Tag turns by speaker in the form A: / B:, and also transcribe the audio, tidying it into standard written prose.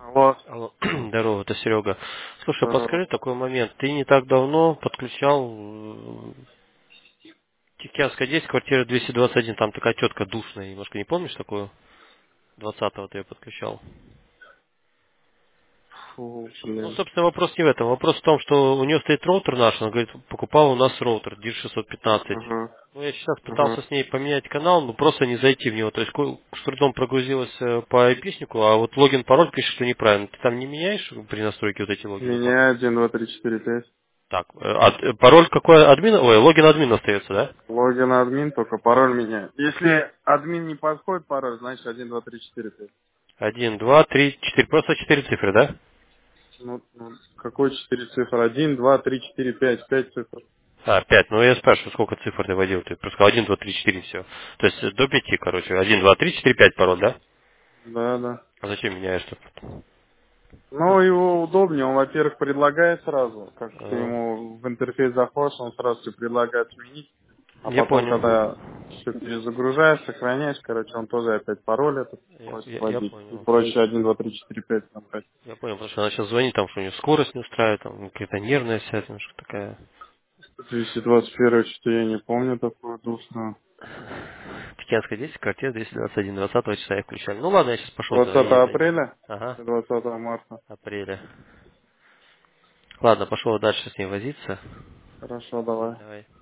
A: Алло,
B: Алло, здорово, это Серега. Слушай,
A: здорово.
B: подскажи такой момент. Ты не так давно подключал Тихоокеанская 10, квартира 221, там такая тетка душная, немножко не помнишь такую? 20-го ты ее подключал.
A: Фу,
B: Ну,
A: блин.
B: собственно, вопрос не в этом. Вопрос в том, что у нее стоит роутер наш, она говорит, покупала у нас роутер DIR 615.
A: Ага,
B: Ну, я сейчас пытался
A: ага.
B: с ней поменять канал, но просто не зайти в него. То есть с трудом прогрузилась по IP-шнику, а вот логин, пароль пишет, что неправильно. Ты там не меняешь при настройке вот эти логины?
A: Меня 1, 2, 3, 4, 5.
B: Так, пароль какой админ? Ой, логин админ остается, да?
A: Логин админ, только пароль меняет. Если админ не подходит пароль, значит 1, 2, 3, 4, 5.
B: 1, 2, 3, 4, просто 4 цифры, да?
A: Ну, какой 4 цифры? 1, 2, 3, 4, 5. 5 цифр.
B: А, 5. Ну, я спрашиваю, сколько цифр ты вводил? Ты просто сказал 1, 2, 3, 4, все. То есть до 5, короче. 1, 2, 3, 4, 5 пароль, да?
A: Да, да.
B: А зачем меняешь-то?
A: Ну, его удобнее. Он, во-первых, предлагает сразу. Как ты
B: А,
A: ему в интерфейс заходишь, он сразу тебе предлагает сменить. А
B: Я
A: потом, когда
B: понял.
A: все перезагружаешь, сохраняешь, короче, он тоже опять пароль этот
B: Я,
A: просит
B: я, я
A: вводить. И
B: понял.
A: проще 1, 2, 3, 4, 5 набрать.
B: Я понял, потому что она сейчас звонит, там, что у нее скорость не устраивает, там, какая-то нервная вся, немножко такая.
A: 221 что я не помню такую душную.
B: Тихоокеанская 10, квартира 221, 20 числа я включали. Ну ладно, я сейчас пошел
A: 20
B: за ней.
A: апреля
B: Ага,
A: и 20 марта.
B: апреля. Ладно, пошел дальше с ней возиться.
A: Хорошо, давай.
B: Давай.